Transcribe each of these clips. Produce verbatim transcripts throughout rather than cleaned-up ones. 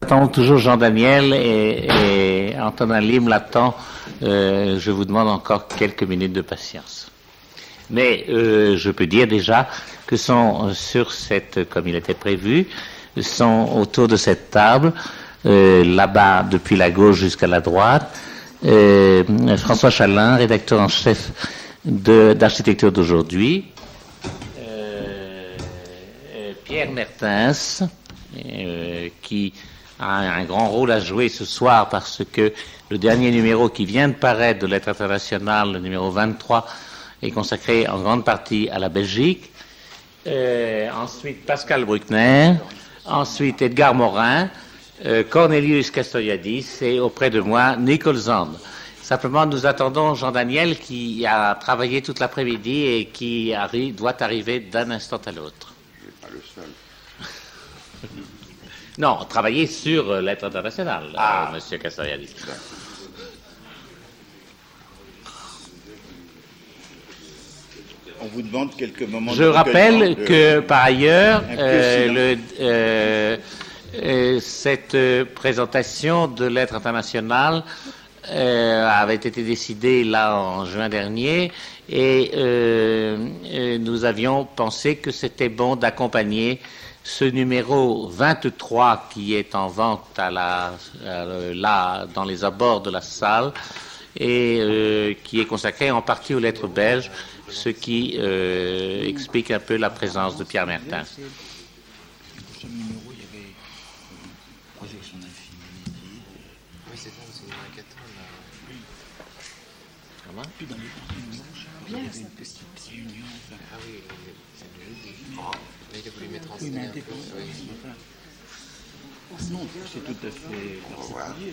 attendons toujours Jean Daniel et, et Antonin Lim l'attend. Euh, je vous demande encore quelques minutes de patience. Mais euh, je peux dire déjà que sont sur cette, comme il était prévu, sont autour de cette table, euh, là-bas depuis la gauche jusqu'à la droite, euh, François Chalin, rédacteur en chef de, d'Architecture d'aujourd'hui, euh, Pierre Mertens, euh, qui a un grand rôle à jouer ce soir parce que le dernier numéro qui vient de paraître de Lettres internationales, le numéro vingt-trois, est consacré en grande partie à la Belgique. Euh, ensuite, Pascal Bruckner. Ensuite, Edgar Morin. Euh, Cornelius Castoriadis. Et auprès de moi, Nicole Zand. Simplement, nous attendons Jean Daniel qui a travaillé toute l'après-midi et qui arri- doit arriver d'un instant à l'autre. Je n'ai pas le seul. Non, travailler sur euh, Lettres internationales, ah. euh, Monsieur Castoriadis. On vous demande quelques moments. Je de rappelle de... que, par ailleurs, euh, le, euh, euh, cette présentation de Lettres internationales euh, avait été décidée là en juin dernier et euh, euh, nous avions pensé que c'était bon d'accompagner ce numéro vingt-trois qui est en vente à la, à, là dans les abords de la salle et euh, qui est consacré en partie aux lettres belges, ce qui euh, explique un peu la présence de Pierre Mertens. Oui, mais un peu, non, c'est tout à fait particulier.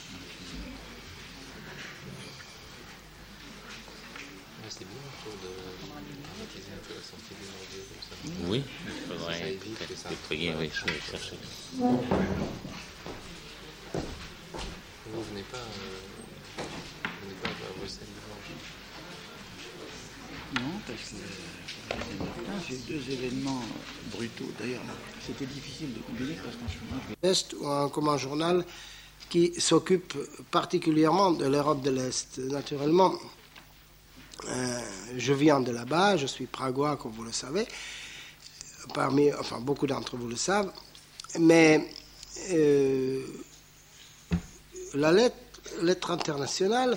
C'est bien, je trouve, de dramatiser un peu la sortie du Nord comme ça. Oui, il faudrait peut-être déployer, oui, je vais chercher. Vous venez pas, euh, vous venez pas à Bruxelles dimanche? Non, parce que j'ai deux événements brutaux. D'ailleurs, c'était difficile de combiner parce qu'en chemin, l'Est ou un commun journal qui s'occupe particulièrement de l'Europe de l'Est. Naturellement, euh, je viens de là-bas, je suis pragois, comme vous le savez. Parmi, enfin, beaucoup d'entre vous le savent. Mais euh, la lettre, lettre internationale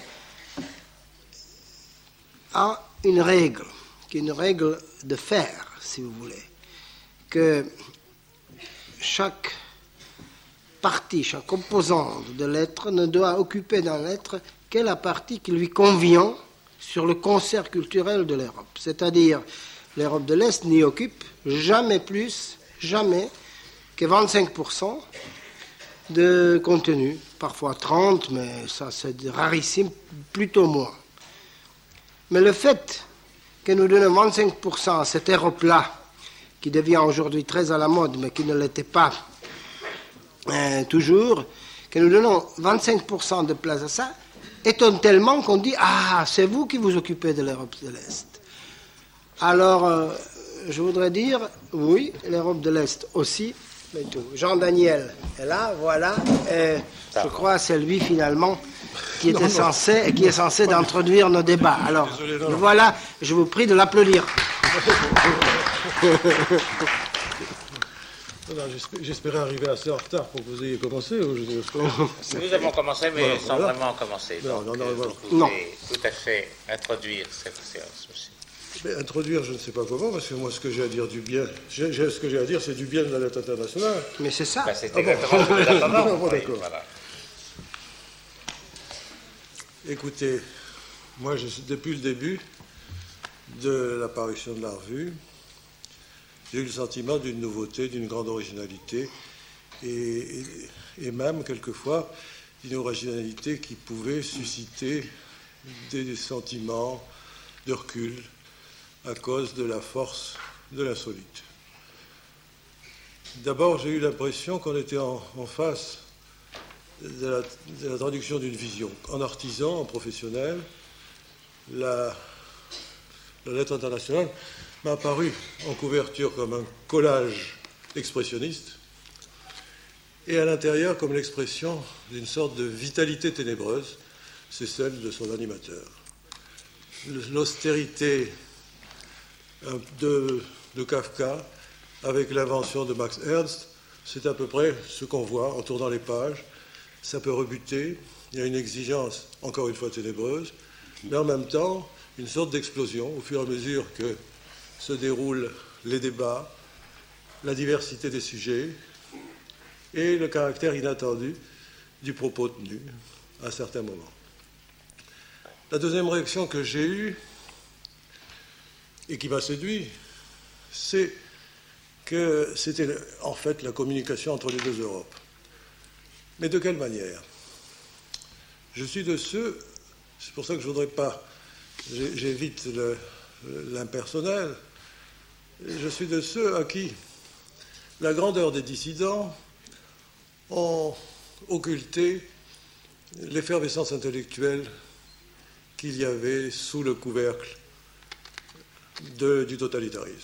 a une règle, qui est une règle de fer, si vous voulez, que chaque partie, chaque composante de lettre ne doit occuper dans la lettre que la partie qui lui convient sur le concert culturel de l'Europe. C'est-à-dire, l'Europe de l'Est n'y occupe jamais plus, jamais, que vingt-cinq pour cent de contenu, parfois trente, mais ça c'est rarissime, plutôt moins. Mais le fait que nous donnons vingt-cinq pour cent à cette Europe-là, qui devient aujourd'hui très à la mode, mais qui ne l'était pas euh, toujours, que nous donnons vingt-cinq pour cent de place à ça, étonne tellement qu'on dit « Ah, c'est vous qui vous occupez de l'Europe de l'Est ». Alors, euh, je voudrais dire, oui, l'Europe de l'Est aussi, mais tout. Jean Daniel est là, voilà, et je crois que c'est lui finalement qui était non, censé, non. qui est censé d'introduire nos débats. Alors, désolé, non, voilà, je vous prie de l'applaudir. J'espérais arriver assez en retard pour que vous ayez commencé. Nous avons commencé, mais voilà, sans voilà. vraiment commencer. Non, donc, non, non, voilà. Vous pouvez tout à fait introduire cette séance aussi. Mais introduire, je ne sais pas comment, parce que moi, ce que j'ai à dire du bien, j'ai, j'ai, ce que j'ai à dire, c'est du bien de la lettre internationale. Mais c'est ça. Ben, c'est exactement ce que nous attendons. Bon, d'accord. Voilà. Écoutez, moi, je, depuis le début de l'apparition de la revue, j'ai eu le sentiment d'une nouveauté, d'une grande originalité, et, et, et même, quelquefois, d'une originalité qui pouvait susciter des, des sentiments de recul à cause de la force de l'insolite. D'abord, j'ai eu l'impression qu'on était en, en face de la, de la traduction d'une vision. En artisan, en professionnel, la, la lettre internationale m'a apparu en couverture comme un collage expressionniste, et à l'intérieur comme l'expression d'une sorte de vitalité ténébreuse, c'est celle de son animateur. L'austérité de, de Kafka, avec l'invention de Max Ernst, c'est à peu près ce qu'on voit en tournant les pages. Ça peut rebuter, il y a une exigence, encore une fois ténébreuse, mais en même temps, une sorte d'explosion au fur et à mesure que se déroulent les débats, la diversité des sujets et le caractère inattendu du propos tenu à certains moments. La deuxième réaction que j'ai eue, et qui m'a séduit, c'est que c'était en fait la communication entre les deux Europes. Mais de quelle manière? Je suis de ceux, c'est pour ça que je ne voudrais pas, j'évite le, l'impersonnel, je suis de ceux à qui la grandeur des dissidents ont occulté l'effervescence intellectuelle qu'il y avait sous le couvercle de, du totalitarisme.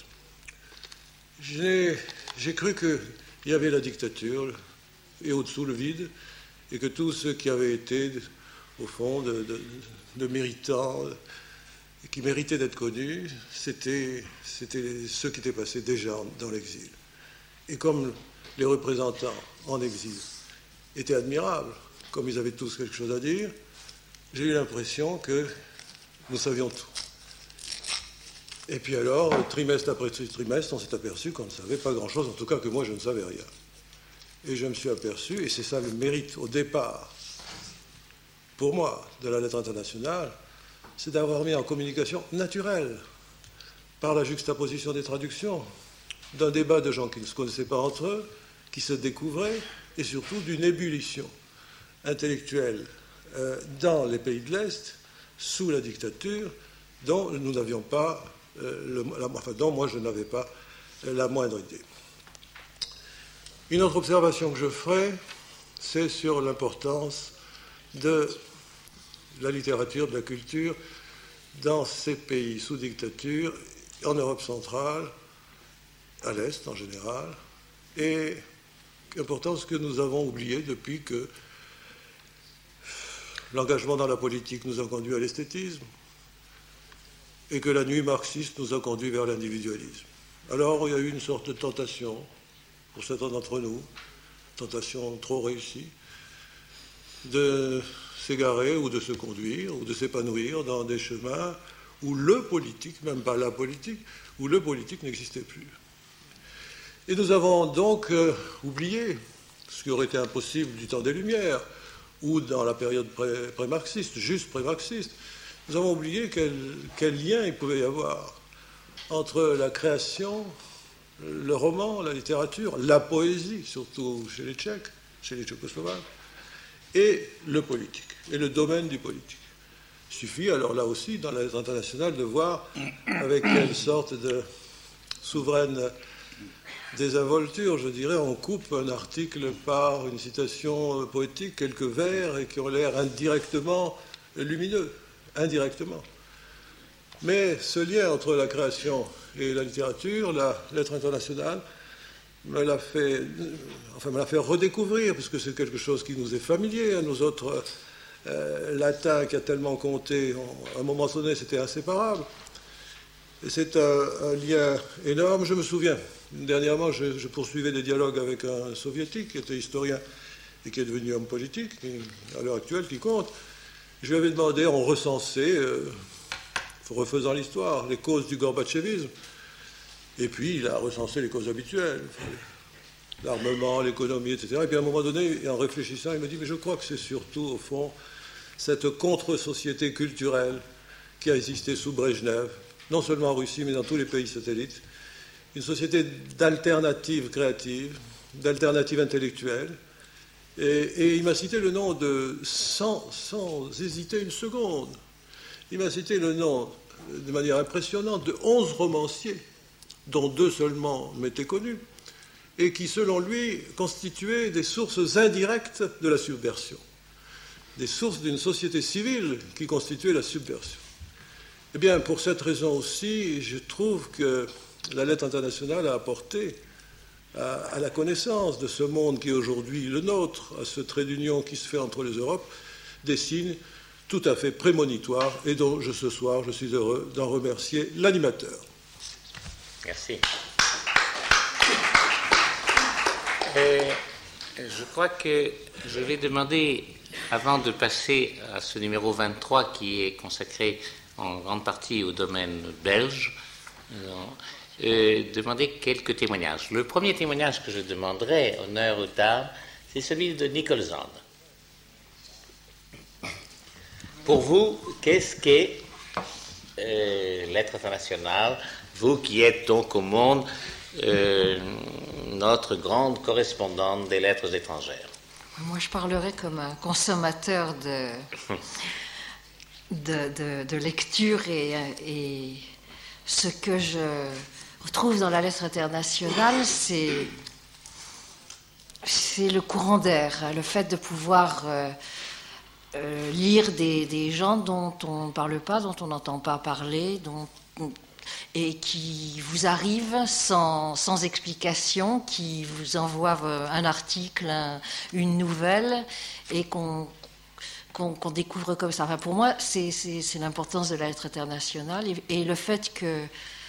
J'ai, j'ai cru qu'il y avait la dictature et au-dessous le vide, et que tous ceux qui avaient été, au fond, de, de, de méritants, qui méritaient d'être connus, c'était, c'était ceux qui étaient passés déjà dans l'exil. Et comme les représentants en exil étaient admirables, comme ils avaient tous quelque chose à dire, j'ai eu l'impression que nous savions tout. Et puis alors, trimestre après trimestre, on s'est aperçu qu'on ne savait pas grand-chose, en tout cas que moi je ne savais rien. Et je me suis aperçu, et c'est ça le mérite au départ, pour moi, de la lettre internationale, c'est d'avoir mis en communication naturelle, par la juxtaposition des traductions, d'un débat de gens qui ne se connaissaient pas entre eux, qui se découvraient, et surtout d'une ébullition intellectuelle euh, dans les pays de l'Est, sous la dictature, dont nous n'avions pas, euh, le, la, enfin, dont moi je n'avais pas euh, la moindre idée. Une autre observation que je ferai, c'est sur l'importance de la littérature, de la culture, dans ces pays sous dictature, en Europe centrale, à l'Est en général, et l'importance que nous avons oubliée depuis que l'engagement dans la politique nous a conduit à l'esthétisme et que la nuit marxiste nous a conduit vers l'individualisme. Alors il y a eu une sorte de tentation, pour certains d'entre nous, tentation trop réussie, de s'égarer ou de se conduire ou de s'épanouir dans des chemins où le politique, même pas la politique, où le politique n'existait plus. Et nous avons donc euh, oublié, ce qui aurait été impossible du temps des Lumières, ou dans la période pré- pré-marxiste, juste pré-marxiste, nous avons oublié quel, quel lien il pouvait y avoir entre la création, le roman, la littérature, la poésie, surtout chez les Tchèques, chez les Tchécoslovaques, et le politique, et le domaine du politique. Il suffit alors là aussi, dans la lettre internationale, de voir avec quelle sorte de souveraine désinvolture, je dirais, on coupe un article par une citation poétique, quelques vers, et qui ont l'air indirectement lumineux, indirectement. Mais ce lien entre la création et la littérature, la lettre internationale, me l'a fait, enfin, me l'a fait redécouvrir, parce que c'est quelque chose qui nous est familier, à nos autres euh, latins qui a tellement compté, à un moment donné, c'était inséparable. Et c'est un, un lien énorme. Je me souviens, dernièrement, je, je poursuivais des dialogues avec un soviétique qui était historien et qui est devenu homme politique, qui, à l'heure actuelle, qui compte. Je lui avais demandé, on recensait, euh, refaisant l'histoire, les causes du gorbatchevisme. Et puis, il a recensé les causes habituelles, l'armement, l'économie, et cetera. Et puis, à un moment donné, en réfléchissant, il me dit, mais je crois que c'est surtout, au fond, cette contre-société culturelle qui a existé sous Brejnev, non seulement en Russie, mais dans tous les pays satellites, une société d'alternatives créatives, d'alternatives intellectuelles. Et, et il m'a cité le nom de, sans, sans hésiter une seconde, il m'a cité le nom, de manière impressionnante, de onze romanciers, dont deux seulement m'étaient connus, et qui, selon lui, constituaient des sources indirectes de la subversion, des sources d'une société civile qui constituait la subversion. Eh bien, pour cette raison aussi, je trouve que la lettre internationale a apporté à, à la connaissance de ce monde qui est aujourd'hui le nôtre, à ce trait d'union qui se fait entre les Europes, des signes tout à fait prémonitoires et dont je, ce soir je suis heureux d'en remercier l'animateur. Merci. Euh, je crois que je vais demander, avant de passer à ce numéro vingt-trois qui est consacré en grande partie au domaine belge, euh, euh, demander quelques témoignages. Le premier témoignage que je demanderai, honneur aux dames, c'est celui de Nicholson. Pour vous, qu'est-ce qu'est euh, l'être international, vous qui êtes donc au monde euh, notre grande correspondante des lettres étrangères? Moi, je parlerai comme un consommateur de, de, de, de lecture et, et ce que je retrouve dans la lettre internationale, c'est, c'est le courant d'air, le fait de pouvoir euh, euh, lire des, des gens dont on ne parle pas, dont on n'entend pas parler, dont, et qui vous arrivent sans, sans explication, qui vous envoient un article, un, une nouvelle, et qu'on, qu'on, qu'on découvre comme ça. Enfin, pour moi, c'est, c'est, c'est l'importance de la lettre internationale, et, et le fait que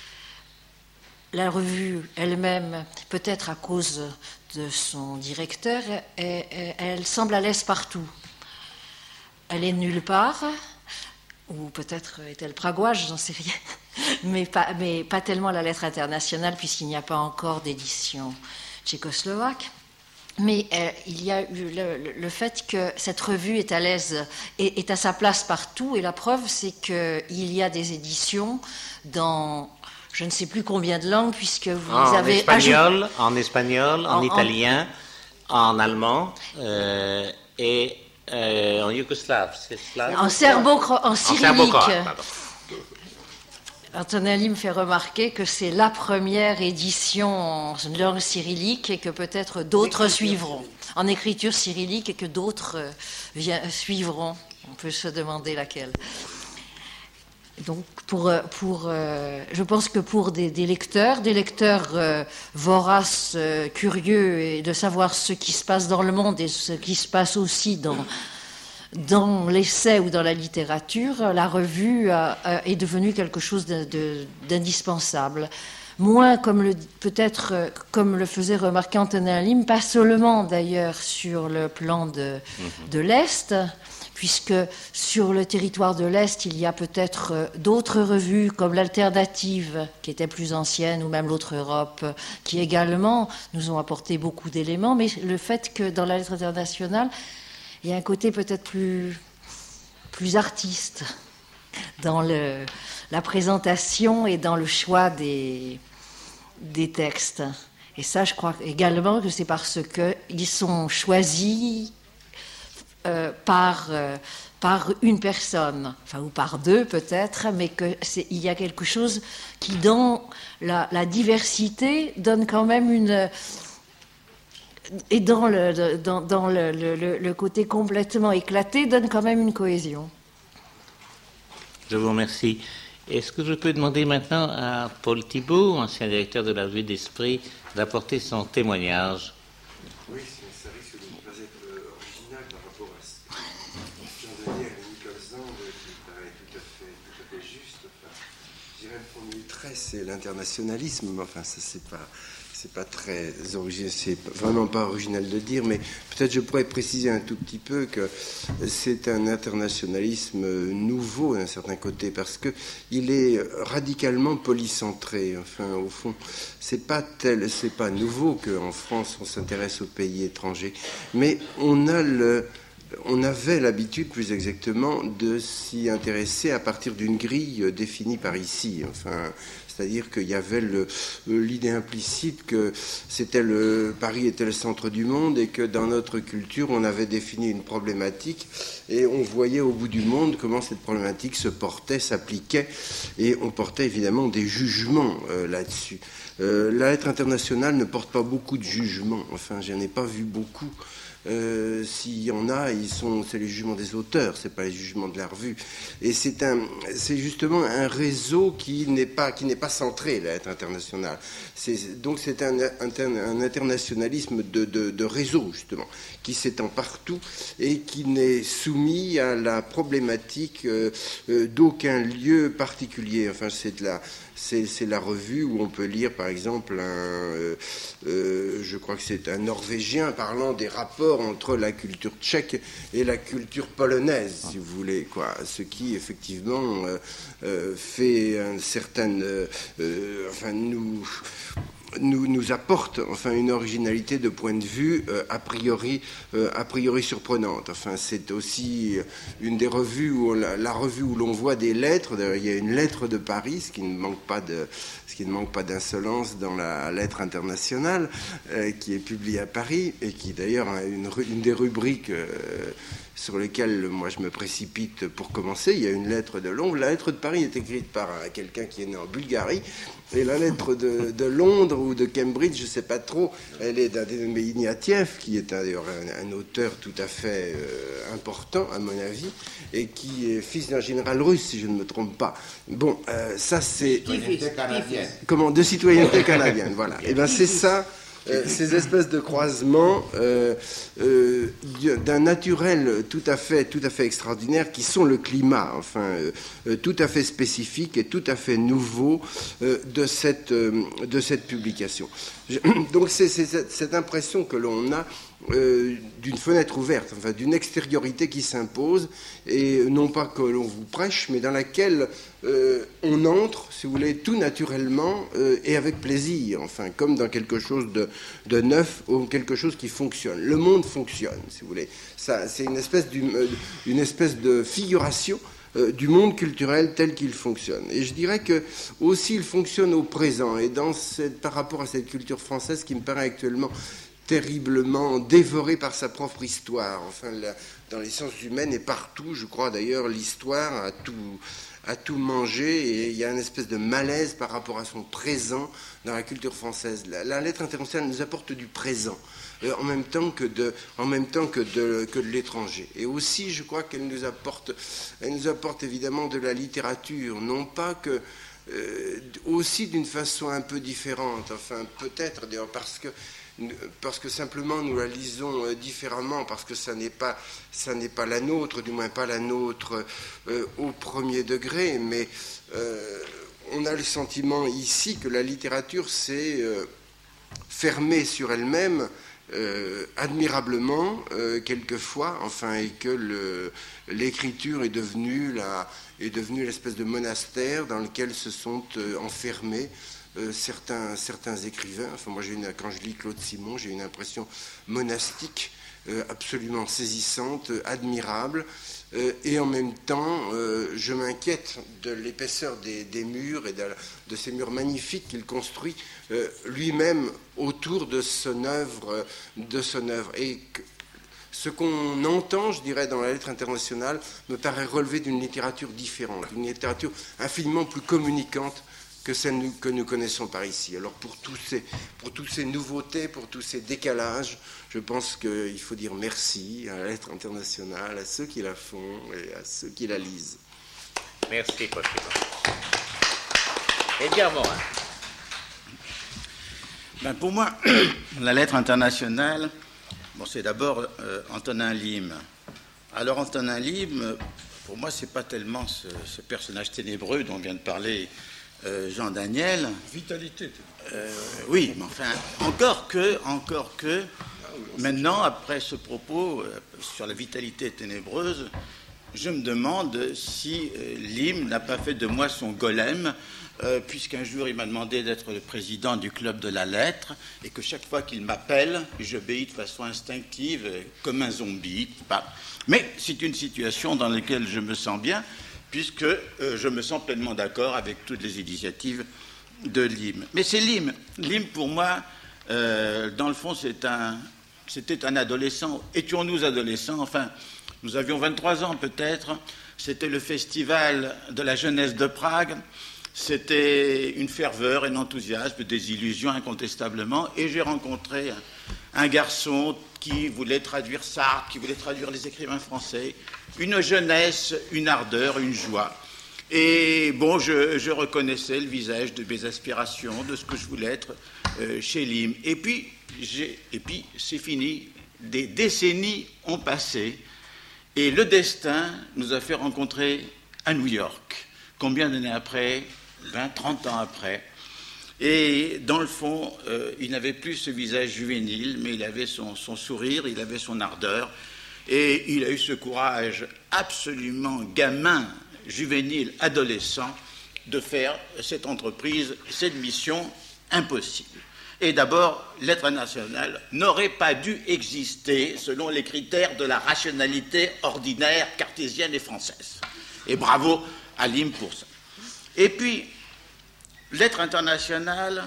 la revue elle-même, peut-être à cause de son directeur, elle, elle, elle semble à l'aise partout. Elle est nulle part, ou peut-être est-elle pragoise, j'en sais rien, mais pas, mais pas tellement la lettre internationale, puisqu'il n'y a pas encore d'édition tchécoslovaque. Mais euh, il y a eu le, le, le fait que cette revue est à l'aise, est, est à sa place partout, et la preuve, c'est qu'il y a des éditions dans je ne sais plus combien de langues, puisque vous en avez espagnol, ajouté... en espagnol, en, en italien, en, en allemand euh, et euh, en yougoslave, c'est slave. En serbo, en cyrillique. En Antonelli me fait remarquer que c'est la première édition en langue cyrillique et que peut-être d'autres suivront. En écriture cyrillique et que d'autres euh, suivront. On peut se demander laquelle. Donc, pour, pour, euh, je pense que pour des, des lecteurs, des lecteurs euh, voraces, euh, curieux, et de savoir ce qui se passe dans le monde et ce qui se passe aussi dans, dans l'essai ou dans la littérature, la revue a, a, est devenue quelque chose de, de, d'indispensable. Moins, comme le, peut-être, euh, comme le faisait remarquer Antonin Lim, pas seulement d'ailleurs sur le plan de, mmh. de l'Est, puisque sur le territoire de l'Est, il y a peut-être d'autres revues comme l'Alternative, qui était plus ancienne, ou même l'Autre Europe, qui également nous ont apporté beaucoup d'éléments, mais le fait que dans la lettre internationale, il y a un côté peut-être plus, plus artiste dans le, la présentation et dans le choix des, des textes. Et ça, je crois également que c'est parce qu'ils sont choisis Euh, par, euh, par une personne, enfin, ou par deux peut-être, mais qu'il y a quelque chose qui, dans la, la diversité, donne quand même une... Et dans le, dans, dans le, le, le côté complètement éclaté, donne quand même une cohésion. Je vous remercie. Est-ce que je peux demander maintenant à Paul Thibault, ancien directeur de la Revue d'Esprit, d'apporter son témoignage? Oui, ça risque de ne pas être original par rapport à ce que vient de dire Nicholson, qui paraît tout à fait, tout à fait juste. Enfin, je dirais le premier trait, c'est l'internationalisme. Enfin, ça, c'est pas, c'est pas très original, c'est vraiment pas original de dire, mais peut-être je pourrais préciser un tout petit peu que c'est un internationalisme nouveau d'un certain côté, parce que il est radicalement polycentré. Enfin, au fond, c'est pas tel, c'est pas nouveau qu'en France on s'intéresse aux pays étrangers, mais on a le On avait l'habitude, plus exactement, de s'y intéresser à partir d'une grille définie par ici. Enfin, c'est-à-dire qu'il y avait le, l'idée implicite que c'était le, Paris était le centre du monde et que dans notre culture, on avait défini une problématique et on voyait au bout du monde comment cette problématique se portait, s'appliquait, et on portait évidemment des jugements euh, là-dessus. Euh, la lettre internationale ne porte pas beaucoup de jugements. Enfin, je n'en ai pas vu beaucoup. Euh, S'il y en a, ils sont, c'est les jugements des auteurs, c'est pas les jugements de la revue. Et c'est un, c'est justement un réseau qui n'est pas, qui n'est pas centré, la lettre internationale. C'est, donc c'est un, un, un internationalisme de, de, de réseau justement, qui s'étend partout et qui n'est soumis à la problématique euh, euh, d'aucun lieu particulier. Enfin, c'est de la C'est, c'est la revue où on peut lire, par exemple, un, euh, euh, je crois que c'est un Norvégien parlant des rapports entre la culture tchèque et la culture polonaise, si vous voulez, quoi. Ce qui, effectivement, euh, euh, fait un certain... Euh, enfin, nous... Nous, nous apporte enfin une originalité de point de vue euh, a priori euh, a priori surprenante. Enfin, c'est aussi une des revues où on, la, la revue où l'on voit des lettres. D'ailleurs, il y a une lettre de Paris, ce qui ne manque pas de ce qui ne manque pas d'insolence dans la lettre internationale euh, qui est publiée à Paris et qui d'ailleurs a une, une des rubriques euh, sur lesquelles moi je me précipite pour commencer. Il y a une lettre de Londres. La lettre de Paris est écrite par quelqu'un qui est né en Bulgarie. Et la lettre de, de Londres ou de Cambridge, je ne sais pas trop, elle est d'Adem Ignatieff, qui est d'ailleurs un, un auteur tout à fait euh, important, à mon avis, et qui est fils d'un général russe, si je ne me trompe pas. Bon, euh, ça c'est... Citoyenneté canadienne. Comment ? De citoyenneté canadienne, voilà. Et bien c'est ça... Euh, ces espèces de croisements euh, euh, d'un naturel tout à fait, tout à fait extraordinaire qui sont le climat, enfin, euh, tout à fait spécifique et tout à fait nouveau euh, de, cette, euh, de cette publication. Je, donc c'est, c'est cette, cette impression que l'on a euh, d'une fenêtre ouverte, enfin, d'une extériorité qui s'impose, et non pas que l'on vous prêche, mais dans laquelle euh, on entre, si vous voulez, tout naturellement euh, et avec plaisir, enfin, comme dans quelque chose de, de neuf ou quelque chose qui fonctionne. Le monde fonctionne, si vous voulez. Ça, c'est une espèce, d'une, une espèce de figuration euh, du monde culturel tel qu'il fonctionne. Et je dirais que aussi il fonctionne au présent, et dans cette, par rapport à cette culture française qui me paraît actuellement terriblement dévorée par sa propre histoire. Enfin, la, dans les sciences humaines et partout, je crois d'ailleurs, l'histoire a tout, a tout mangé, et il y a une espèce de malaise par rapport à son présent dans la culture française. La, la lettre internationale nous apporte du présent, euh, en même temps que de, en même temps que de, que de l'étranger. Et aussi, je crois qu'elle nous apporte, elle nous apporte évidemment de la littérature, non pas que euh, aussi d'une façon un peu différente. Enfin, peut-être d'ailleurs parce que parce que simplement nous la lisons euh, différemment, parce que ça n'est pas, ça n'est pas la nôtre, du moins pas la nôtre euh, au premier degré, mais euh, on a le sentiment ici que la littérature s'est euh, fermée sur elle-même euh, admirablement, euh, quelquefois, enfin, et que le, l'écriture est devenue, la, est devenue l'espèce de monastère dans lequel se sont euh, enfermés Euh, certains, certains écrivains. Enfin, moi, j'ai une, quand je lis Claude Simon, j'ai une impression monastique euh, absolument saisissante, euh, admirable, euh, et en même temps, euh, je m'inquiète de l'épaisseur des, des murs et de, de ces murs magnifiques qu'il construit euh, lui-même autour de son œuvre, de son œuvre. Et que, ce qu'on entend, je dirais, dans la lettre internationale, me paraît relever d'une littérature différente, d'une littérature infiniment plus communicante que celle que nous connaissons par ici. Alors pour tous ces, pour toutes ces nouveautés, pour tous ces décalages, je pense qu'il faut dire merci à la lettre internationale, à ceux qui la font et à ceux qui la lisent. Merci, Paul. Edgar Morin. Ben pour moi, la lettre internationale, bon, c'est d'abord euh, Antonin Lyme. Alors Antonin Lyme, pour moi, c'est pas tellement ce, ce personnage ténébreux dont vient de parler Euh, Jean Daniel. Vitalité. Euh, oui, mais enfin, encore que, encore que, maintenant, après ce propos euh, sur la vitalité ténébreuse, je me demande si euh, Lyme n'a pas fait de moi son golem, euh, puisqu'un jour il m'a demandé d'être le président du club de la lettre, et que chaque fois qu'il m'appelle, j'obéis de façon instinctive, euh, comme un zombie. Bah. Mais c'est une situation dans laquelle je me sens bien, puisque euh, je me sens pleinement d'accord avec toutes les initiatives de Lyme. Mais c'est Lyme. Lyme, pour moi, euh, dans le fond, c'est un, c'était un adolescent. Étions-nous adolescents? Enfin, nous avions vingt-trois ans peut-être. C'était le festival de la jeunesse de Prague. C'était une ferveur, un enthousiasme, des illusions incontestablement. Et j'ai rencontré un, un garçon qui voulait traduire Sartre, qui voulait traduire les écrivains français, une jeunesse, une ardeur, une joie. Et bon, je, je reconnaissais le visage de mes aspirations, de ce que je voulais être euh, chez Lim. Et puis, j'ai, et puis, c'est fini. Des décennies ont passé et le destin nous a fait rencontrer à New York. Combien d'années après? vingt, trente ans après. Et dans le fond, euh, il n'avait plus ce visage juvénile, mais il avait son, son sourire, il avait son ardeur. Et il a eu ce courage absolument gamin, juvénile, adolescent, de faire cette entreprise, cette mission impossible. Et d'abord, l'être national n'aurait pas dû exister selon les critères de la rationalité ordinaire cartésienne et française. Et bravo à Lim pour ça. Et puis, l'être international,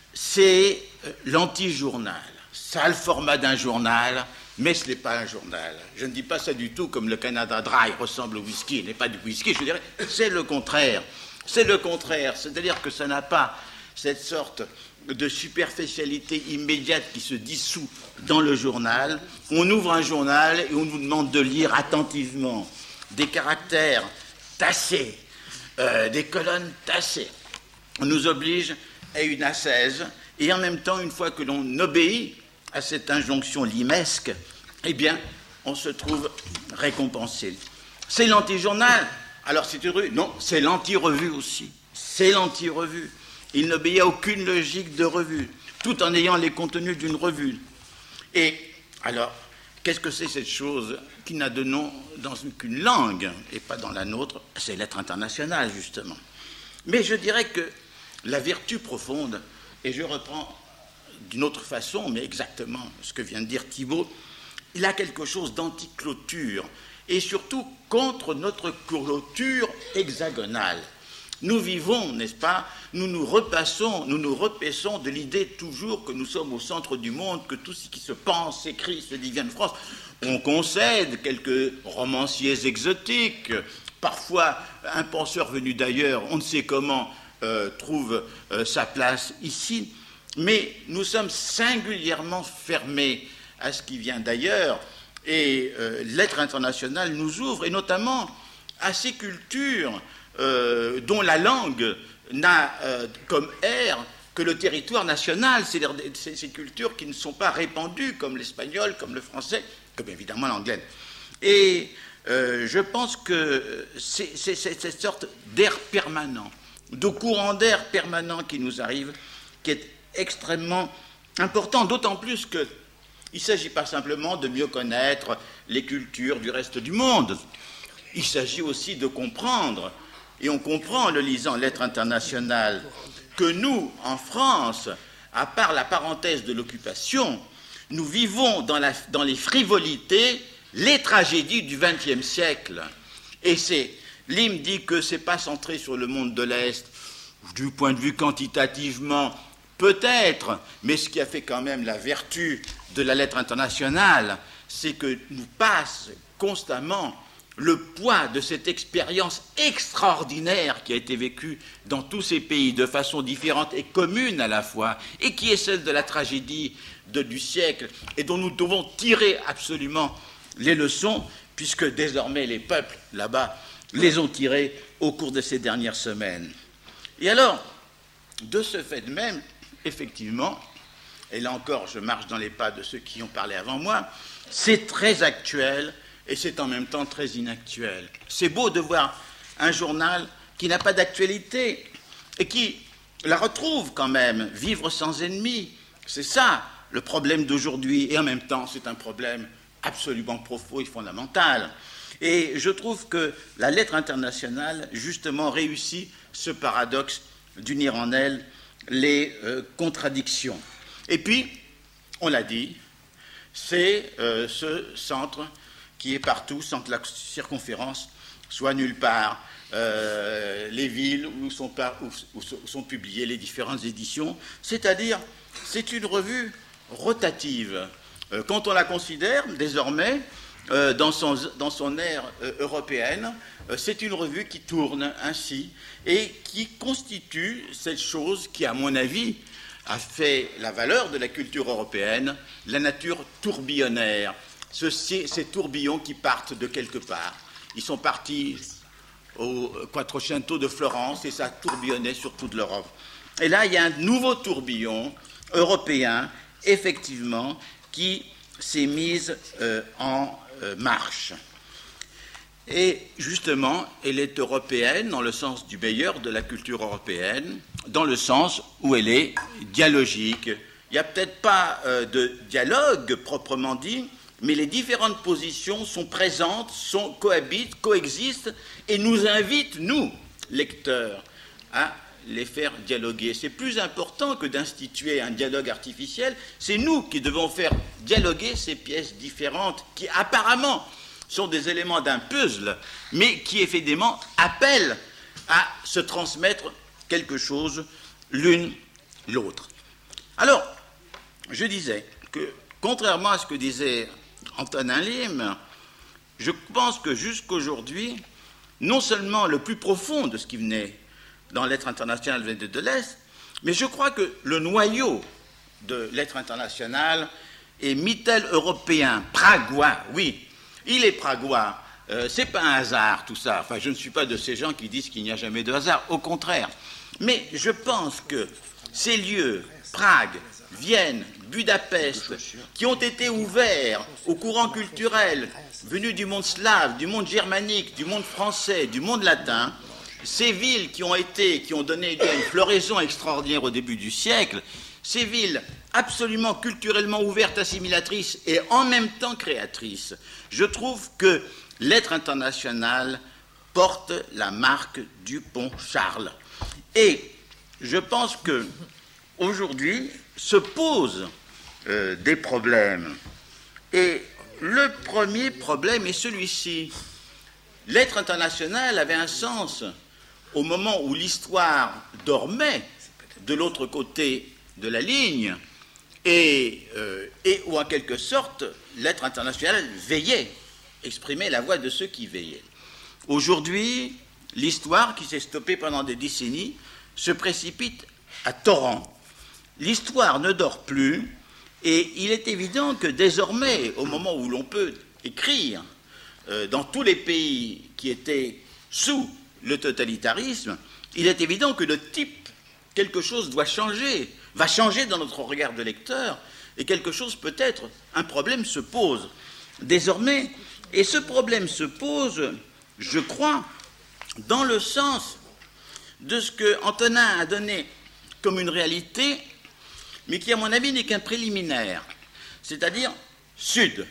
c'est l'anti-journal. Ça a le format d'un journal, mais ce n'est pas un journal. Je ne dis pas ça du tout comme le Canada Dry ressemble au whisky, il n'est pas du whisky, je dirais, c'est le contraire. C'est le contraire, c'est-à-dire que ça n'a pas cette sorte de superficialité immédiate qui se dissout dans le journal. On ouvre un journal et on nous demande de lire attentivement des caractères tassés, euh, des colonnes tassées. On nous oblige à une ascèse et en même temps, une fois que l'on obéit à cette injonction limesque, eh bien, on se trouve récompensé. C'est l'anti-journal. Alors c'est heureux. Non, c'est l'anti-revue aussi. C'est l'anti-revue. Il n'obéit à aucune logique de revue, tout en ayant les contenus d'une revue. Et alors, qu'est-ce que c'est cette chose qui n'a de nom dans aucune langue, et pas dans la nôtre? C'est l'être international, justement. Mais je dirais que la vertu profonde, et je reprends d'une autre façon, mais exactement ce que vient de dire Thibaut, il a quelque chose d'anti-clôture, et surtout contre notre clôture hexagonale. Nous vivons, n'est-ce pas, nous nous repassons, nous nous repaissons de l'idée toujours que nous sommes au centre du monde, que tout ce qui se pense, s'écrit, se dit vient de France. On concède quelques romanciers exotiques, parfois un penseur venu d'ailleurs, on ne sait comment, euh, trouve euh, sa place ici, mais nous sommes singulièrement fermés à ce qui vient d'ailleurs, et euh, l'être international nous ouvre, et notamment à ces cultures Euh, dont la langue n'a euh, comme air que le territoire national, c'est-à-dire ces, ces cultures qui ne sont pas répandues comme l'espagnol, comme le français, comme évidemment l'anglais. Et euh, je pense que c'est, c'est, c'est cette sorte d'air permanent, de courant d'air permanent qui nous arrive, qui est extrêmement important, d'autant plus qu'il ne s'agit pas simplement de mieux connaître les cultures du reste du monde, il s'agit aussi de comprendre. Et on comprend en le lisant L'être international que nous, en France, à part la parenthèse de l'occupation, nous vivons dans, la, dans les frivolités, les tragédies du vingtième siècle. Et c'est, Lim dit que ce n'est pas centré sur le monde de l'Est, du point de vue quantitativement, peut-être, mais ce qui a fait quand même la vertu de la lettre internationale, c'est que nous passe constamment le poids de cette expérience extraordinaire qui a été vécue dans tous ces pays de façon différente et commune à la fois, et qui est celle de la tragédie de, du siècle, et dont nous devons tirer absolument les leçons, puisque désormais les peuples, là-bas, les ont tirées au cours de ces dernières semaines. Et alors, de ce fait même, effectivement, et là encore, je marche dans les pas de ceux qui ont parlé avant moi, c'est très actuel, et c'est en même temps très inactuel. C'est beau de voir un journal qui n'a pas d'actualité et qui la retrouve quand même, vivre sans ennemis. C'est ça le problème d'aujourd'hui, et en même temps c'est un problème absolument profond et fondamental. Et je trouve que la lettre internationale justement réussit ce paradoxe d'unir en elle les euh, contradictions. Et puis, on l'a dit, c'est euh, ce centre qui est partout, sans que la circonférence soit nulle part. Euh, les villes où sont, par, où, où sont publiées les différentes éditions, c'est-à-dire, c'est une revue rotative. Euh, quand on la considère, désormais, euh, dans, son, dans son ère euh, européenne. Euh, c'est une revue qui tourne ainsi et qui constitue cette chose qui, à mon avis, a fait la valeur de la culture européenne, la nature tourbillonnaire, ce, ces, ces tourbillons qui partent de quelque part. Ils sont partis au Quattrocento de Florence et ça tourbillonnait sur toute l'Europe. Et là, il y a un nouveau tourbillon européen, effectivement, qui s'est mis euh, en euh, marche. Et justement, elle est européenne dans le sens du meilleur de la culture européenne, dans le sens où elle est dialogique. Il n'y a peut-être pas euh, de dialogue proprement dit, mais les différentes positions sont présentes, sont, cohabitent, coexistent et nous invitent, nous, lecteurs, à les faire dialoguer. C'est plus important que d'instituer un dialogue artificiel, c'est nous qui devons faire dialoguer ces pièces différentes qui apparemment sont des éléments d'un puzzle, mais qui effectivement appellent à se transmettre quelque chose l'une l'autre. Alors, je disais que, contrairement à ce que disait Antonin Lim, je pense que jusqu'aujourd'hui, non seulement le plus profond de ce qui venait dans l'être international venait de l'Est, mais je crois que le noyau de l'être international est mittel européen, pragois, oui, il est pragois, euh, c'est pas un hasard tout ça, enfin je ne suis pas de ces gens qui disent qu'il n'y a jamais de hasard, au contraire, mais je pense que ces lieux, Prague, Vienne, Budapest, qui ont été ouverts aux courants culturels venus du monde slave, du monde germanique, du monde français, du monde latin, ces villes qui ont été, qui ont donné une floraison extraordinaire au début du siècle, ces villes absolument culturellement ouvertes, assimilatrices et en même temps créatrices, je trouve que l'être international porte la marque du pont Charles. Et je pense que aujourd'hui se posent euh, des problèmes. Et le premier problème est celui-ci. L'être international avait un sens au moment où l'histoire dormait de l'autre côté de la ligne et, euh, et où, en quelque sorte, l'être international veillait, exprimait la voix de ceux qui veillaient. Aujourd'hui, l'histoire qui s'est stoppée pendant des décennies se précipite à torrent. L'histoire ne dort plus et il est évident que désormais, au moment où l'on peut écrire euh, dans tous les pays qui étaient sous le totalitarisme, il est évident que le type, quelque chose doit changer, va changer dans notre regard de lecteur, et quelque chose peut-être, un problème se pose désormais, et ce problème se pose, je crois, dans le sens de ce que Antonin a donné comme une réalité, mais qui, à mon avis, n'est qu'un préliminaire, c'est-à-dire sud.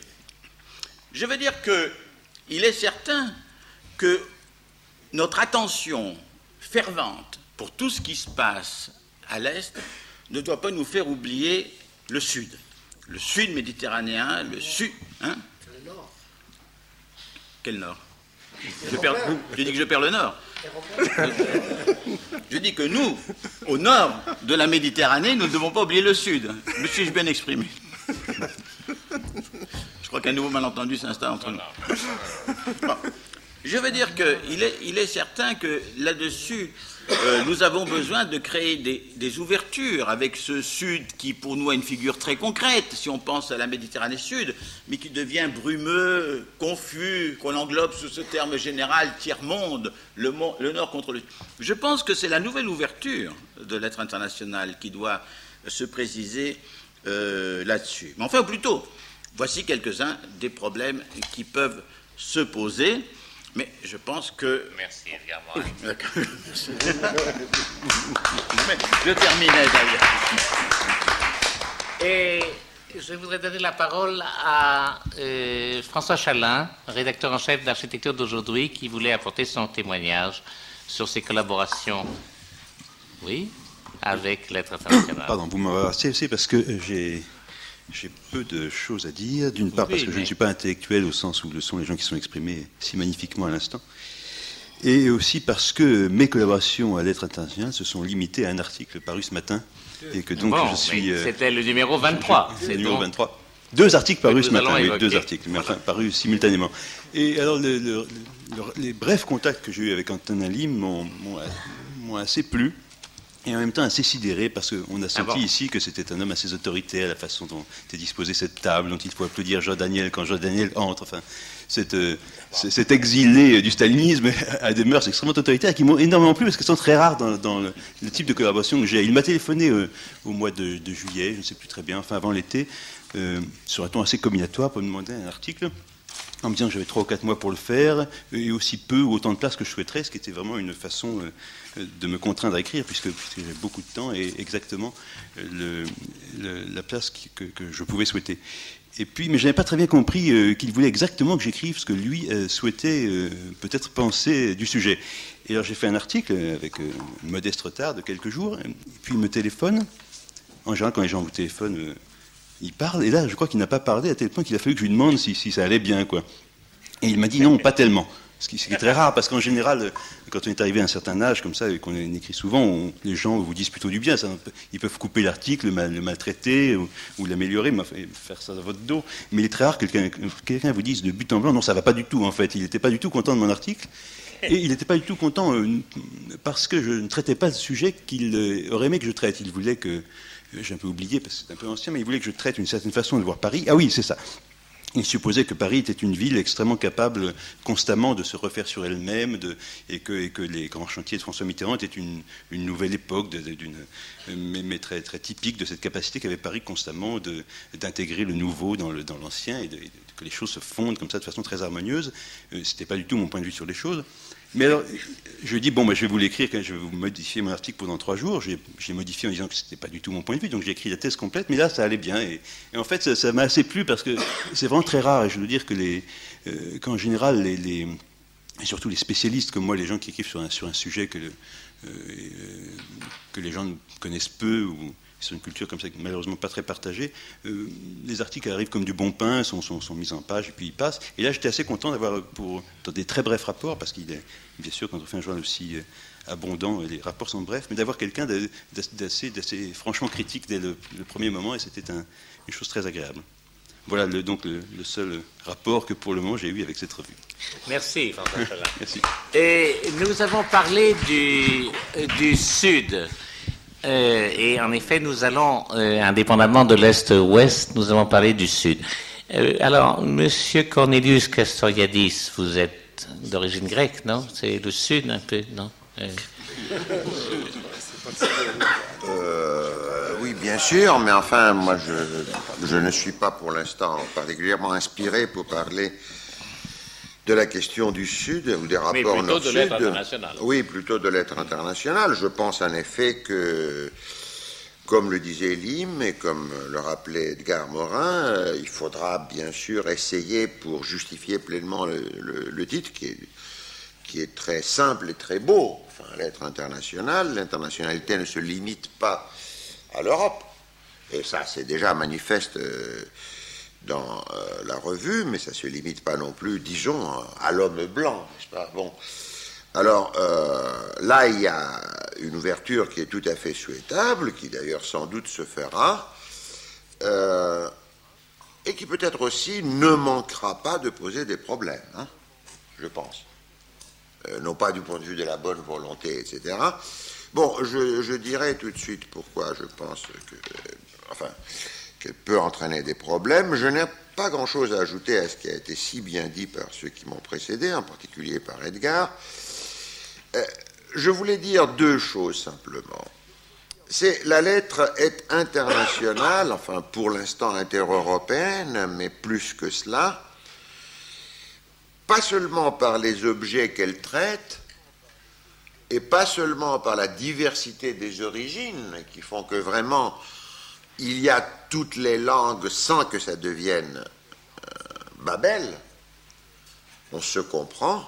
Je veux dire qu'il est certain que notre attention fervente pour tout ce qui se passe à l'Est ne doit pas nous faire oublier le Sud. Le Sud méditerranéen, le Sud... Hein? Le Nord. Quel Nord? Je, perds, je dis que je perds le Nord. Je dis que nous, au Nord de la Méditerranée, nous ne devons pas oublier le Sud. Me suis-je bien exprimé? Je crois qu'un nouveau malentendu s'installe entre nous. Bon. Je veux dire qu'il est, il est certain que là-dessus, euh, nous avons besoin de créer des, des ouvertures avec ce Sud qui, pour nous, a une figure très concrète, si on pense à la Méditerranée Sud, mais qui devient brumeux, confus, qu'on englobe sous ce terme général tiers-monde, le, le Nord contre le Sud. Je pense que c'est la nouvelle ouverture de l'être international qui doit se préciser euh, là-dessus. Mais enfin, plutôt, voici quelques-uns des problèmes qui peuvent se poser. Mais je pense que... Merci, Edgar Morin. Je terminais d'ailleurs. Et je voudrais donner la parole à euh, François Chalin, rédacteur en chef d'Architecture d'aujourd'hui, qui voulait apporter son témoignage sur ses collaborations, oui, avec l'être international. Pardon, vous m'avez assez parce que j'ai... J'ai peu de choses à dire, d'une part parce que je ne suis pas intellectuel au sens où le sont les gens qui sont exprimés si magnifiquement à l'instant, et aussi parce que mes collaborations à l'être international se sont limitées à un article paru ce matin, et que donc bon, je suis... C'était le numéro vingt-trois. C'est le numéro vingt-trois. Deux articles parus nous ce matin, allons oui, évoquer. deux articles, mais enfin parus simultanément. Et alors, le, le, le, les brefs contacts que j'ai eus avec Antonin Lim m'ont, m'ont, m'ont assez plu, et en même temps assez sidéré, parce qu'on a senti Ah bon ici que c'était un homme assez autoritaire, la façon dont était disposée cette table, dont il faut applaudir Jean Daniel quand Jean Daniel entre, enfin, cette, euh, cet exilé du stalinisme a des mœurs extrêmement autoritaires qui m'ont énormément plu, parce qu'elles sont très rares dans, dans le, le type de collaboration que j'ai. Il m'a téléphoné euh, au mois de, de juillet, je ne sais plus très bien, enfin avant l'été, Euh, sur un ton assez combinatoire pour me demander un article, en me disant que j'avais trois ou quatre mois pour le faire, et aussi peu ou autant de place que je souhaiterais, ce qui était vraiment une façon euh, de me contraindre à écrire, puisque, puisque j'avais beaucoup de temps et exactement le, le, la place qui, que, que je pouvais souhaiter. Et puis, mais je n'avais pas très bien compris euh, qu'il voulait exactement que j'écrive ce que lui euh, souhaitait euh, peut-être penser du sujet. Et alors j'ai fait un article avec euh, un modeste retard de quelques jours, et puis il me téléphone. En général, quand les gens vous téléphonent, euh, il parle, et là, je crois qu'il n'a pas parlé à tel point qu'il a fallu que je lui demande si, si ça allait bien, quoi. Et il m'a dit non, pas tellement. Ce qui, ce qui est très rare, parce qu'en général, quand on est arrivé à un certain âge, comme ça, et qu'on écrit souvent, on, les gens vous disent plutôt du bien. Ça, ils peuvent couper l'article, le, mal, le maltraiter, ou, ou l'améliorer, faire ça à votre dos. Mais il est très rare que quelqu'un, quelqu'un vous dise de but en blanc, non, ça va pas du tout, en fait. Il n'était pas du tout content de mon article. Et il n'était pas du tout content euh, parce que je ne traitais pas le sujet qu'il euh, aurait aimé que je traite. Il voulait que... J'ai un peu oublié parce que c'est un peu ancien, mais il voulait que je traite une certaine façon de voir Paris. Ah oui, c'est ça. Il supposait que Paris était une ville extrêmement capable constamment de se refaire sur elle-même, de, et, que, et que les grands chantiers de François Mitterrand étaient une, une nouvelle époque, de, de, d'une, mais, mais très, très typique de cette capacité qu'avait Paris constamment de, d'intégrer le nouveau dans, le, dans l'ancien et, de, et de, que les choses se fondent comme ça de façon très harmonieuse. Euh, c'était pas du tout mon point de vue sur les choses. Mais alors, je lui ai dit, bon, bah, je vais vous l'écrire, quand je vais vous modifier mon article pendant trois jours. J'ai, j'ai modifié en disant que ce n'était pas du tout mon point de vue, donc j'ai écrit la thèse complète, mais là, ça allait bien. Et, et en fait, ça, ça m'a assez plu parce que c'est vraiment très rare, et je veux dire que les, euh, qu'en général, les, les, et surtout les spécialistes comme moi, les gens qui écrivent sur un, sur un sujet que, euh, que les gens connaissent peu, ou sur une culture comme ça, malheureusement pas très partagée, euh, les articles arrivent comme du bon pain, sont, sont, sont mis en page et puis ils passent. Et là, j'étais assez content d'avoir, pour, dans des très brefs rapports, parce qu'il est, bien sûr, quand on fait un journal aussi euh, abondant, les rapports sont brefs, mais d'avoir quelqu'un d'assez, d'assez franchement critique dès le, le premier moment, et c'était un, une chose très agréable. Voilà le, donc le, le seul rapport que pour le moment j'ai eu avec cette revue. Merci, François Chalin. Merci. Et nous avons parlé du, du Sud. Euh, et en effet, nous allons, euh, indépendamment de l'Est-Ouest, nous allons parler du Sud. Euh, alors, Monsieur Cornelius Castoriadis, vous êtes d'origine grecque, non? C'est le Sud un peu, non? euh... Euh, oui, bien sûr, mais enfin, moi, je, je ne suis pas pour l'instant particulièrement inspiré pour parler de la question du Sud ou des rapports nord-sud. Mais plutôt de l'être international. Oui, plutôt de l'être international. Je pense en effet que, comme le disait Lim et comme le rappelait Edgar Morin, euh, il faudra bien sûr essayer, pour justifier pleinement le, le, le titre, qui est, qui est très simple et très beau, enfin, l'être international. L'internationalité ne se limite pas à l'Europe. Et ça, c'est déjà manifeste euh, dans euh, la revue, mais ça ne se limite pas non plus, disons, à l'homme blanc, n'est-ce pas? Bon. Alors, euh, là, il y a une ouverture qui est tout à fait souhaitable, qui d'ailleurs sans doute se fera, euh, et qui peut-être aussi ne manquera pas de poser des problèmes, hein, je pense. Euh, non pas du point de vue de la bonne volonté, et cetera. Bon, je, je dirais tout de suite pourquoi je pense que... Euh, enfin... qu'elle peut entraîner des problèmes. Je n'ai pas grand-chose à ajouter à ce qui a été si bien dit par ceux qui m'ont précédé, en particulier par Edgar. Euh, je voulais dire deux choses simplement. C'est la lettre est internationale, enfin pour l'instant intereuropéenne, mais plus que cela, pas seulement par les objets qu'elle traite, et pas seulement par la diversité des origines, qui font que vraiment il y a toutes les langues sans que ça devienne euh, Babel, on se comprend,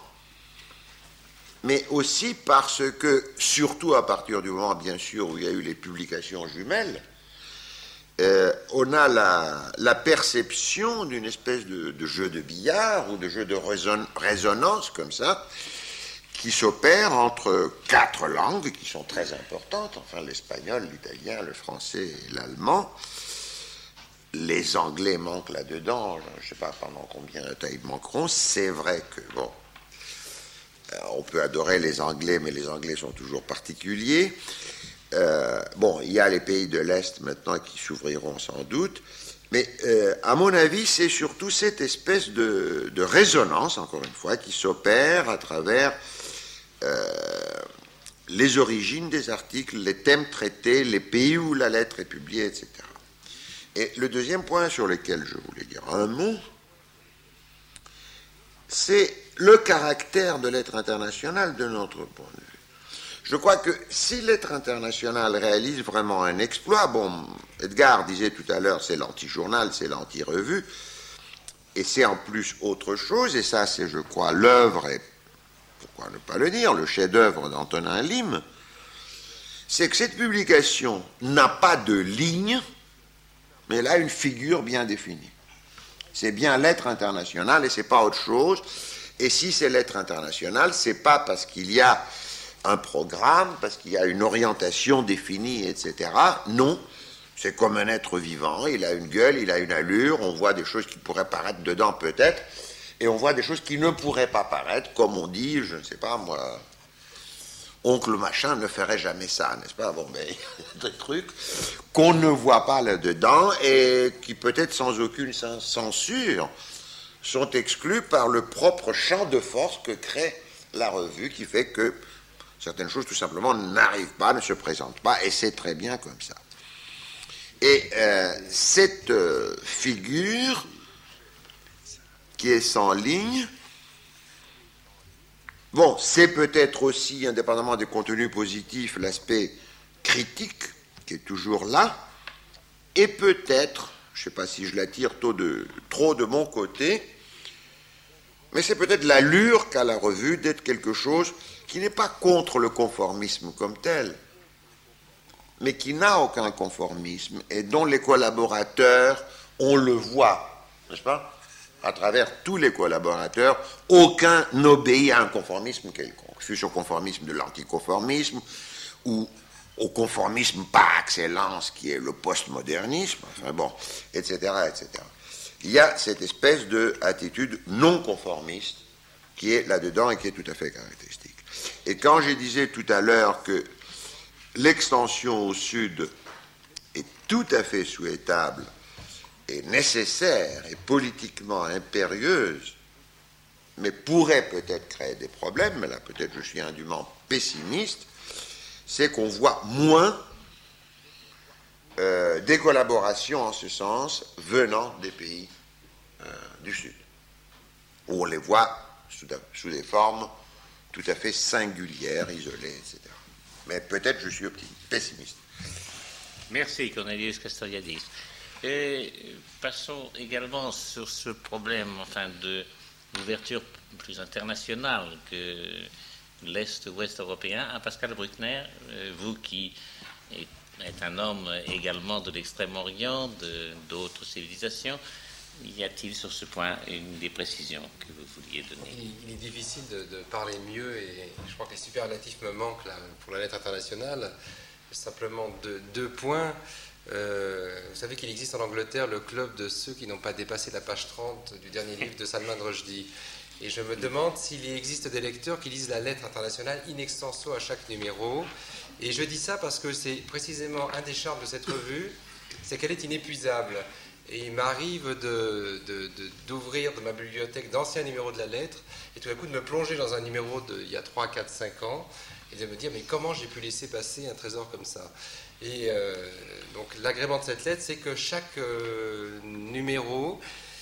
mais aussi parce que, surtout à partir du moment, bien sûr, où il y a eu les publications jumelles, euh, on a la, la perception d'une espèce de, de jeu de billard ou de jeu de raison, résonance, comme ça, qui s'opère entre quatre langues qui sont très importantes, enfin l'espagnol, l'italien, le français et l'allemand. les Anglais manquent là-dedans, je ne sais pas pendant combien de temps ils manqueront. C'est vrai que, bon, on peut adorer les Anglais, mais les Anglais sont toujours particuliers. Euh, bon, il y a les pays de l'Est maintenant qui s'ouvriront sans doute, mais euh, à mon avis, c'est surtout cette espèce de, de résonance, encore une fois, qui s'opère à travers euh, les origines des articles, les thèmes traités, les pays où la lettre est publiée, et cetera. Et le deuxième point sur lequel je voulais dire un mot, c'est le caractère de Lettres internationales de notre point de vue. Je crois que si Lettres internationales réalise vraiment un exploit, bon, Edgar disait tout à l'heure, c'est l'anti-journal, c'est l'anti-revue, et c'est en plus autre chose, et ça c'est, je crois, l'œuvre, et pourquoi ne pas le dire, le chef-d'œuvre d'Antonin Lim, c'est que cette publication n'a pas de ligne, mais elle a une figure bien définie. C'est bien Lettres internationales et c'est pas autre chose. Et si c'est Lettres internationales, c'est pas parce qu'il y a un programme, parce qu'il y a une orientation définie, et cetera. Non, c'est comme un être vivant. Il a une gueule, il a une allure. On voit des choses qui pourraient paraître dedans peut-être, et on voit des choses qui ne pourraient pas paraître, comme on dit, je ne sais pas moi. Oncle machin ne ferait jamais ça, n'est-ce pas? Bon, mais il y a des trucs qu'on ne voit pas là-dedans et qui, peut-être sans aucune censure, sont exclus par le propre champ de force que crée la revue, qui fait que certaines choses, tout simplement, n'arrivent pas, ne se présentent pas, et c'est très bien comme ça. Et euh, cette euh, figure qui est sans ligne, bon, c'est peut-être aussi, indépendamment des contenus positifs, l'aspect critique qui est toujours là, et peut-être, je ne sais pas si je la tire trop de, trop de mon côté, mais c'est peut-être l'allure qu'a la revue d'être quelque chose qui n'est pas contre le conformisme comme tel, mais qui n'a aucun conformisme, et dont les collaborateurs, on le voit, n'est-ce pas ? À travers tous les collaborateurs, aucun n'obéit à un conformisme quelconque, fût-ce au conformisme de l'anticonformisme ou au conformisme par excellence qui est le postmodernisme, enfin bon, et cetera, et cetera. Il y a cette espèce d'attitude non conformiste qui est là-dedans et qui est tout à fait caractéristique. Et quand je disais tout à l'heure que l'extension au sud est tout à fait souhaitable est nécessaire et politiquement impérieuse, mais pourrait peut-être créer des problèmes, mais là peut-être je suis indûment pessimiste, c'est qu'on voit moins euh, des collaborations en ce sens venant des pays euh, du Sud, où on les voit sous, sous des formes tout à fait singulières, isolées, et cetera. Mais peut-être je suis optimiste, pessimiste. Merci Cornelius Castoriadis. Et passons également sur ce problème, enfin, de l'ouverture plus internationale que l'Est-Ouest européen à Pascal Bruckner, vous qui êtes un homme également de l'Extrême-Orient, de, d'autres civilisations. Y a-t-il sur ce point une des précisions que vous vouliez donner? Il, il est difficile de, de parler mieux et je crois que les superlatifs me manquent là, pour la lettre internationale. Simplement deux, deux points. Euh, vous savez qu'il existe en Angleterre le club de ceux qui n'ont pas dépassé la page trente du dernier livre de Salman Rushdie. Et je me demande s'il existe des lecteurs qui lisent la lettre internationale in extenso à chaque numéro. Et je dis ça parce que c'est précisément un des charmes de cette revue, c'est qu'elle est inépuisable. Et il m'arrive de, de, de, d'ouvrir de ma bibliothèque d'anciens numéros de la lettre et tout à coup de me plonger dans un numéro d'il y a trois, quatre, cinq ans et de me dire mais comment j'ai pu laisser passer un trésor comme ça. Et euh, donc l'agrément de cette lettre, c'est que chaque euh, numéro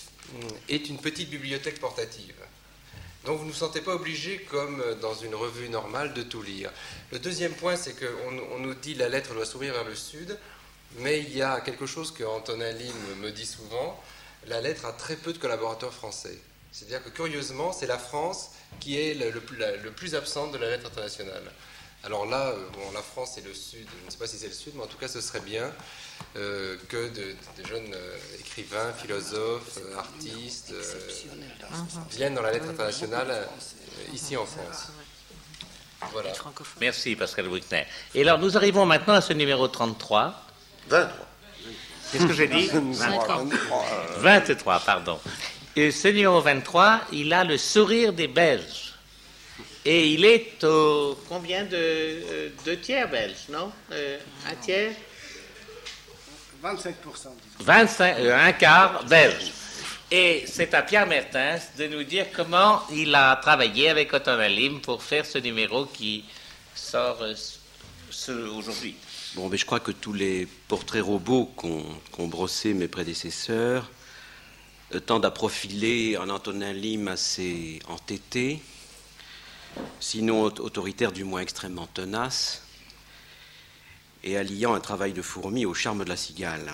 est une petite bibliothèque portative. Donc vous ne vous sentez pas obligé, comme dans une revue normale, de tout lire. Le deuxième point, c'est qu'on on nous dit la lettre doit s'ouvrir vers le sud, mais il y a quelque chose que Antonin Lim me dit souvent, la lettre a très peu de collaborateurs français. C'est-à-dire que curieusement, c'est la France qui est le, le, le plus absente de la lettre internationale. Alors là, bon, la France et le Sud, je ne sais pas si c'est le Sud, mais en tout cas, ce serait bien euh, que de, de jeunes euh, écrivains, philosophes, euh, artistes euh, viennent dans la lettre internationale euh, ici en France. Voilà. Merci Pascal Bruckner. Et alors, nous arrivons maintenant à ce numéro trente-trois. vingt-trois. Qu'est-ce que j'ai dit? vingt-trois. vingt-trois, pardon. Et ce numéro vingt-trois, il a le sourire des Belges. Et il est au combien de euh, deux tiers belges, non euh, Un tiers vingt-cinq pour cent. vingt-cinq, euh, un quart belge. Et c'est à Pierre Mertens de nous dire comment il a travaillé avec Automne Lim pour faire ce numéro qui sort euh, ce, aujourd'hui. Bon, mais je crois que tous les portraits robots qu'ont qu'ont brossé mes prédécesseurs euh, tendent à profiler un Antonin Lim assez entêté, sinon autoritaire, du moins extrêmement tenace, et alliant un travail de fourmi au charme de la cigale.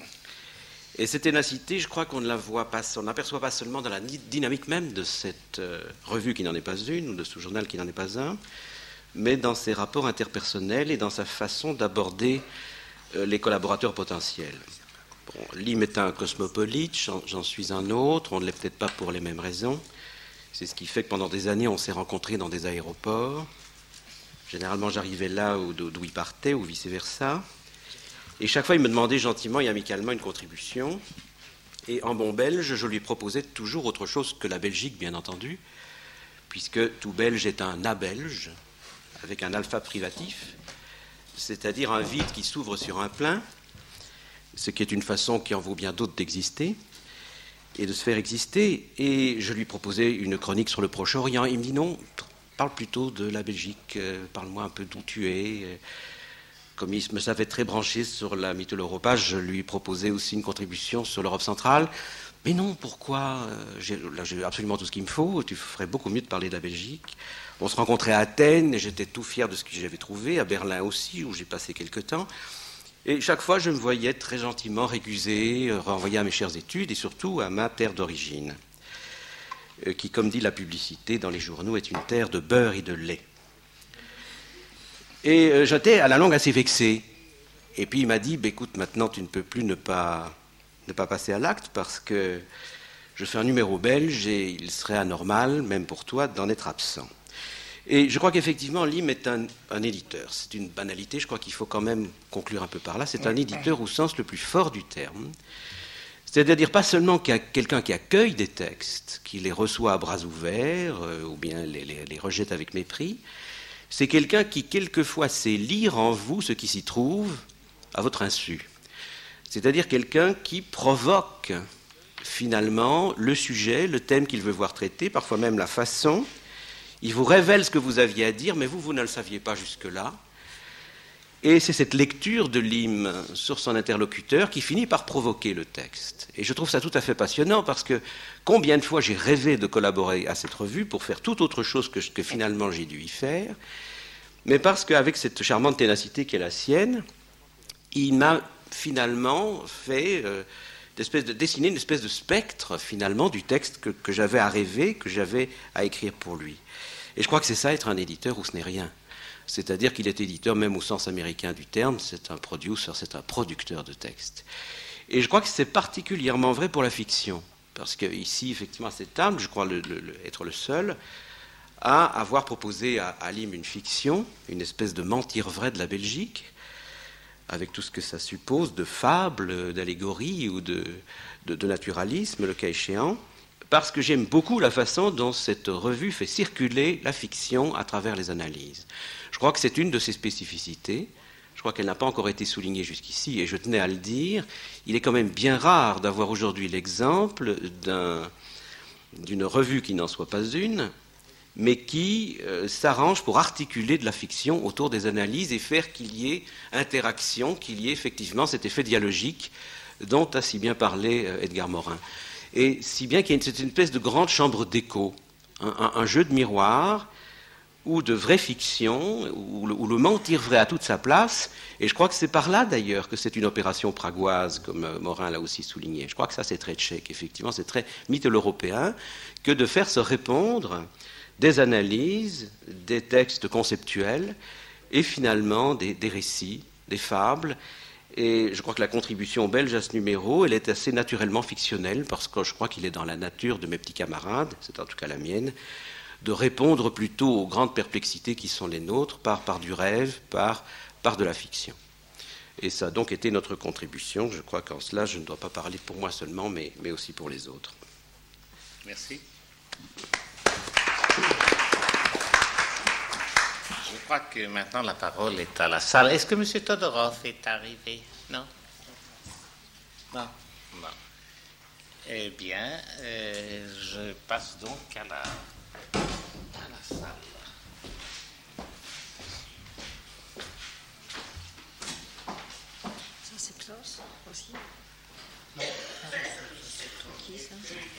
Et cette ténacité, je crois qu'on ne la voit pas, on n'aperçoit pas seulement dans la dynamique même de cette euh, revue qui n'en est pas une, ou de ce journal qui n'en est pas un, mais dans ses rapports interpersonnels et dans sa façon d'aborder euh, les collaborateurs potentiels. Bon, Lim est un cosmopolite, j'en, j'en suis un autre, on ne l'est peut-être pas pour les mêmes raisons. C'est ce qui fait que pendant des années, on s'est rencontrés dans des aéroports. Généralement, j'arrivais là d'où il partait, ou vice-versa. Et chaque fois, il me demandait gentiment et amicalement une contribution. Et en bon belge, je lui proposais toujours autre chose que la Belgique, bien entendu, puisque tout belge est un abelge, avec un alpha privatif, c'est-à-dire un vide qui s'ouvre sur un plein, ce qui est une façon qui en vaut bien d'autres d'exister, et de se faire exister. Et je lui proposais une chronique sur le Proche-Orient. Il me dit non, parle plutôt de la Belgique, euh, parle-moi un peu d'où tu es. Comme il me savait très branché sur la mytholo-Europa, je lui proposais aussi une contribution sur l'Europe centrale. Mais non, pourquoi? j'ai, Là, j'ai absolument tout ce qu'il me faut. Tu ferais beaucoup mieux de parler de la Belgique. On se rencontrait à Athènes, et j'étais tout fier de ce que j'avais trouvé, à Berlin aussi, où j'ai passé quelque temps. Et chaque fois, je me voyais très gentiment récusé, renvoyé à mes chères études et surtout à ma terre d'origine, qui, comme dit la publicité dans les journaux, est une terre de beurre et de lait. Et j'étais à la longue assez vexé. Et puis il m'a dit, bah, écoute, maintenant tu ne peux plus ne pas, ne pas passer à l'acte parce que je fais un numéro belge et il serait anormal, même pour toi, d'en être absent. Et je crois qu'effectivement, Lim est un, un éditeur. C'est une banalité, je crois qu'il faut quand même conclure un peu par là. C'est un éditeur au sens le plus fort du terme. C'est-à-dire pas seulement qu'il y a quelqu'un qui accueille des textes, qui les reçoit à bras ouverts, euh, ou bien les, les, les rejette avec mépris. C'est quelqu'un qui, quelquefois, sait lire en vous ce qui s'y trouve à votre insu. C'est-à-dire quelqu'un qui provoque, finalement, le sujet, le thème qu'il veut voir traité, parfois même la façon. Il vous révèle ce que vous aviez à dire, mais vous, vous ne le saviez pas jusque-là. Et c'est cette lecture de Lim sur son interlocuteur qui finit par provoquer le texte. Et je trouve ça tout à fait passionnant parce que combien de fois j'ai rêvé de collaborer à cette revue pour faire tout autre chose que ce que finalement j'ai dû y faire, mais parce qu'avec cette charmante ténacité qui est la sienne, il m'a finalement fait euh, d'espèce de, dessiner une espèce de spectre finalement du texte que, que j'avais à rêver, que j'avais à écrire pour lui. Et je crois que c'est ça, être un éditeur, ou ce n'est rien. C'est-à-dire qu'il est éditeur, même au sens américain du terme, c'est un producer, c'est un producteur de textes. Et je crois que c'est particulièrement vrai pour la fiction. Parce qu'ici, effectivement, à cette table, je crois le, le, le, être le seul à avoir proposé à, à Lim une fiction, une espèce de mentir vrai de la Belgique, avec tout ce que ça suppose de fables, d'allégories ou de, de, de naturalisme, le cas échéant. Parce que j'aime beaucoup la façon dont cette revue fait circuler la fiction à travers les analyses. Je crois que c'est une de ses spécificités. Je crois qu'elle n'a pas encore été soulignée jusqu'ici, et je tenais à le dire. Il est quand même bien rare d'avoir aujourd'hui l'exemple d'un, d'une revue qui n'en soit pas une, mais qui euh, s'arrange pour articuler de la fiction autour des analyses et faire qu'il y ait interaction, qu'il y ait effectivement cet effet dialogique dont a si bien parlé euh, Edgar Morin. Et si bien qu'il y a une, c'est une espèce de grande chambre d'écho, un, un, un jeu de miroir ou de vraie fiction, où le, où le mentir vrai a toute sa place. Et je crois que c'est par là d'ailleurs que c'est une opération pragoise, comme euh, Morin l'a aussi souligné. Je crois que ça c'est très tchèque, effectivement, c'est très mytho-européen, que de faire se répondre des analyses, des textes conceptuels et finalement des, des récits, des fables. Et je crois que la contribution belge à ce numéro, elle est assez naturellement fictionnelle, parce que je crois qu'il est dans la nature de mes petits camarades, c'est en tout cas la mienne, de répondre plutôt aux grandes perplexités qui sont les nôtres par, par du rêve, par, par de la fiction. Et ça a donc été notre contribution. Je crois qu'en cela, je ne dois pas parler pour moi seulement, mais, mais aussi pour les autres. Merci. Je crois que maintenant la parole est à la salle. Est-ce que M. Todorov est arrivé? Non? Non? Non. Eh bien, euh, je passe donc à la, à la salle. Ça, c'est Klaus aussi? Non. Qui, ça?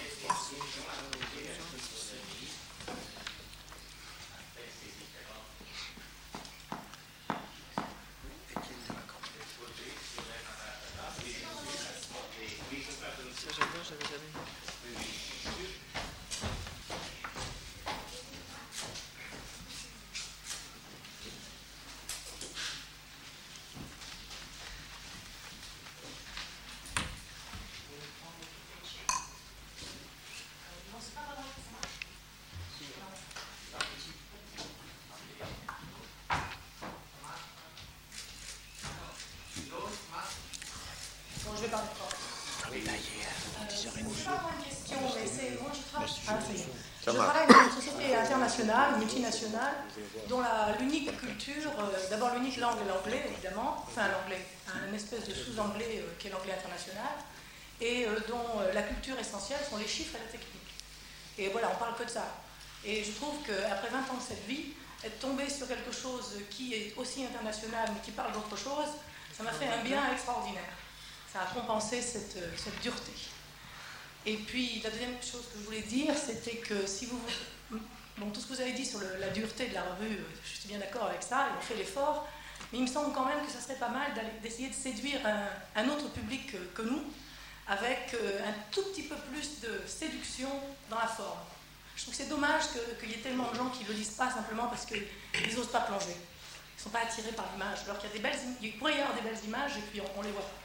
Je travaille dans une société internationale, multinationale, dont l'unique culture, euh, d'abord l'unique langue est l'anglais, évidemment, enfin l'anglais, un espèce de sous-anglais euh, qui est l'anglais international, et euh, dont euh, la culture essentielle sont les chiffres et la technique. Et voilà, on parle que de ça. Et je trouve qu'après vingt ans de cette vie, être tombé sur quelque chose qui est aussi international, mais qui parle d'autre chose, ça m'a fait un bien extraordinaire. Ça a compensé cette, cette dureté. Et puis, la deuxième chose que je voulais dire, c'était que si vous... Bon, tout ce que vous avez dit sur le, la dureté de la revue, je suis bien d'accord avec ça, ils ont fait l'effort, mais il me semble quand même que ça serait pas mal d'essayer de séduire un, un autre public que, que nous, avec un tout petit peu plus de séduction dans la forme. Je trouve que c'est dommage qu'il y ait tellement de gens qui ne le lisent pas simplement parce qu'ils n'osent pas plonger. Ils ne sont pas attirés par l'image, alors qu'il y a des belles, il pourrait y avoir des belles images et puis on ne les voit pas.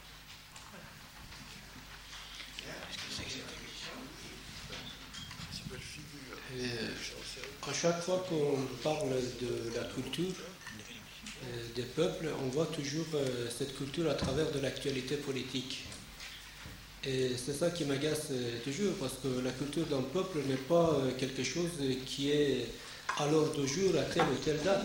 Euh, à chaque fois qu'on parle de la culture euh, des peuples, on voit toujours euh, cette culture à travers de l'actualité politique. Et c'est ça qui m'agace euh, toujours, parce que la culture d'un peuple n'est pas euh, quelque chose qui est à l'ordre du jour à telle ou telle date.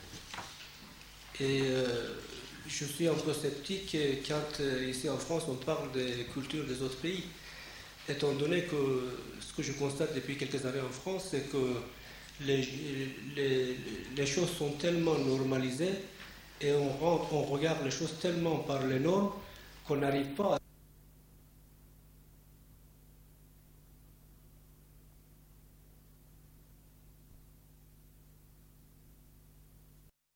Et euh, je suis un peu sceptique quand euh, ici en France on parle des cultures des autres pays, étant donné que ce que je constate depuis quelques années en France, c'est que les, les, les choses sont tellement normalisées et on, rentre, on regarde les choses tellement par les normes qu'on n'arrive pas